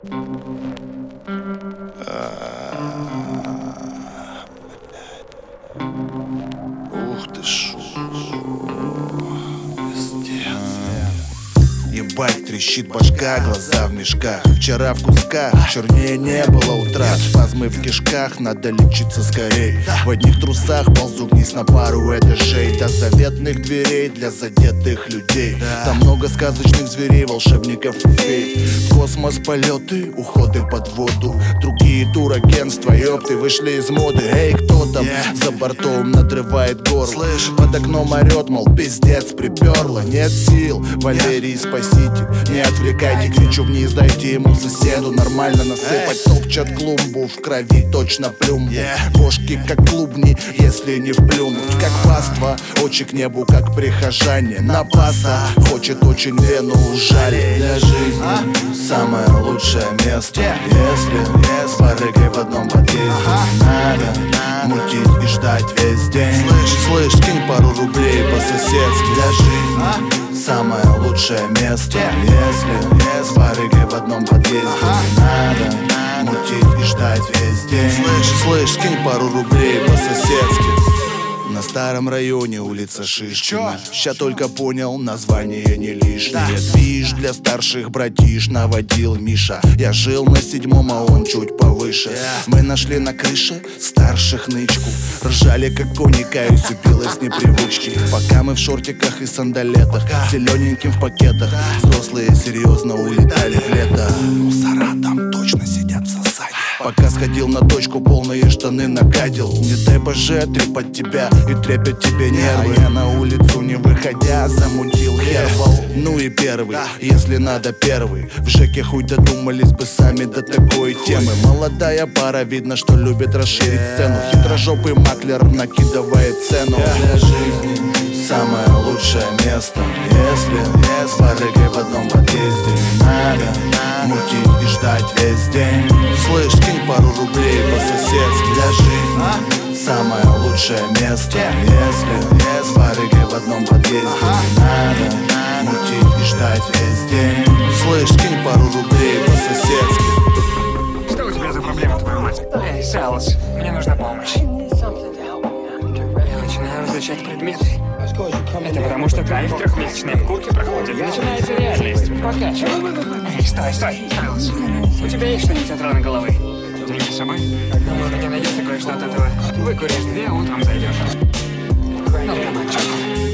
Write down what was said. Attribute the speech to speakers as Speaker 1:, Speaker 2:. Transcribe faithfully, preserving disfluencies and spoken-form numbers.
Speaker 1: Ух ты шо, пиздец. Ебать, трещит башка, глаза в мешках. Вчера в кусках, чернее не было утра. Спазмы в кишках, надо лечиться скорей. В одних трусах ползу вниз на пару этажей. До заветных дверей для задетых людей. Там много сказочных зверей, волшебников и фей. В космос полеты, уходы под воду. Другие турагентства, ёпты, вышли из моды. Эй, кто там за бортом надрывает горло? Под окном орёт, мол, пиздец, приперло. Нет сил, Валерий, спаситель. Не отвлекайте, кричу вниз, дайте ему соседу нормально насыпать. Топчат клумбу, в крови точно плюмбу. Бошки как клубни, если не вплюнуть. Как паства, очи к небу, как прихожане. Напаса, хочет очень вену ужалить. Для жизни самое лучшее место. Если с барыгой в одном подъезде не надо мутить и ждать весь день. Слышь, слышь, кинь пару рублей по-соседски. Для жизни самое лучшее место. Если с барыгой в одном подъезде не надо мутить и ждать весь день. Слышь, слышь, кинь пару рублей по-соседски. На старом районе улица Шишкина. Ща только понял, название не лишнее. Движ для старших братиш наводил Миша. Я жил на седьмом, а он чуть повыше. Мы нашли на крыше старших нычку. Ржали как кони, каюсь, упилась с непривычки. Пока мы в шортиках и сандалетах, зелененьким в пакетах, взрослые серьезно улетали в лето. Мусора там точно сидят в засаде. Пока сходил на точку, полные штаны нагадил. Не дай боже, трепать тебя и трепят тебе нервы. Я на улицу не выходя замутил хербал. Ну и первый, если надо первый. В ЖЭКе хуй додумались бы сами до такой темы. Молодая пара, видно, что любит расширить сцену. Хитрожопый маклер накидывает цену. Для жизни самое лучшее место. Если с барыгой в одном подъезде не надо мутить и ждать весь день. Слышь, кинь пару рублей по-соседски. Для жизни самое лучшее место. Если с барыгой в одном подъезде не надо мутить и ждать весь день. Слышь, кинь пару рублей по-соседски.
Speaker 2: Что у тебя за проблема, твою мать? Эй, Салас, мне нужна помощь. Я начинаю различать предметы. Это потому, что кайф трехмесячной вкурки проходит. Начинается реальность. Прокачивай. Эй, стой, стой, Салас. У тебя есть что-нибудь от раны головы? Деньги с собой? Думаю, у меня найдется кое-что от этого. Выкуришь две, утром зайдешь. Наркоман, чертов.